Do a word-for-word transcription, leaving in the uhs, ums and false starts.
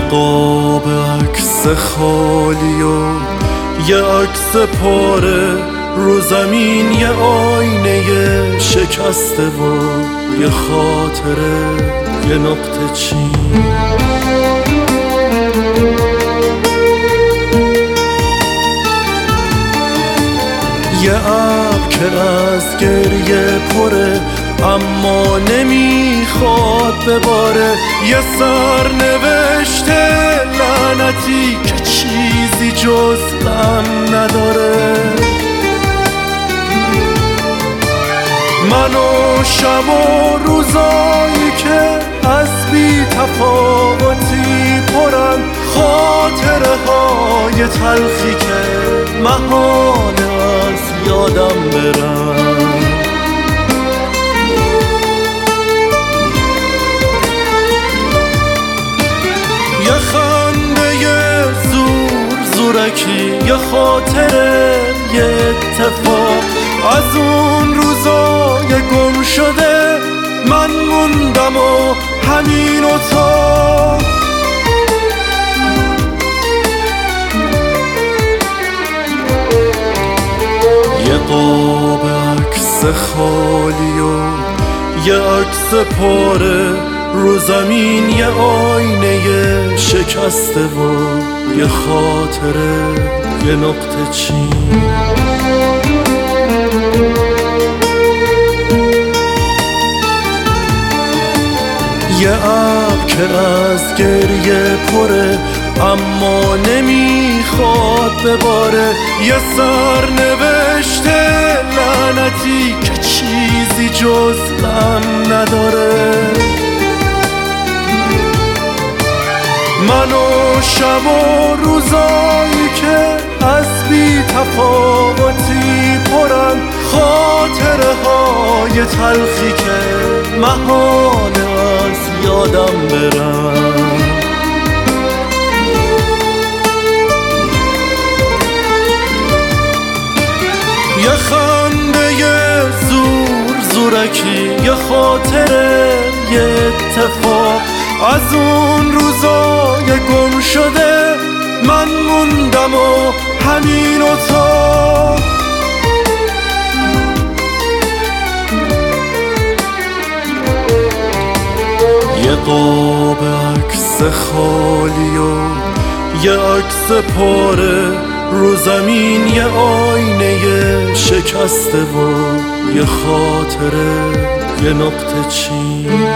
قاب عکس خالی و یه عکس پاره رو زمین، یه آینه شکسته و یه خاطره، یه نقطه چین. یه ابر که از گریه پره اما نمیخواد بباره، یه سرنوشته لعنتی که چیزی جز غم نداره. من و شب و روزایی که از بی تفاوتی پرن، خاطره های تلخی که محاله از یادم برن. یه خنده یه زور زورکی، یه خاطره یه اتفاق از اون روزای گم شده. من موندم و همین اتاق. یه قاب عکس خالی و یه عکس پاره رو زمین، یه آینه شکسته و یه خاطره، یه نقطه چین. یه ابر که از گریه پره اما نمیخواد بباره، یه سرنوشته لعنتی که چیزی جز غم نداره. من و شب و روزایی که از بی تفاوتی پرن، خاطره های تلخی که محاله از یادم برن. یه خنده یه زور زورکی، یه خاطره یه اتفاق از اون روزای گم شده. من موندم و همین اتاق. یه قاب عکس خالی و یه عکس پاره رو زمین، یه آینه شکسته و یه خاطره، یه نقطه چین.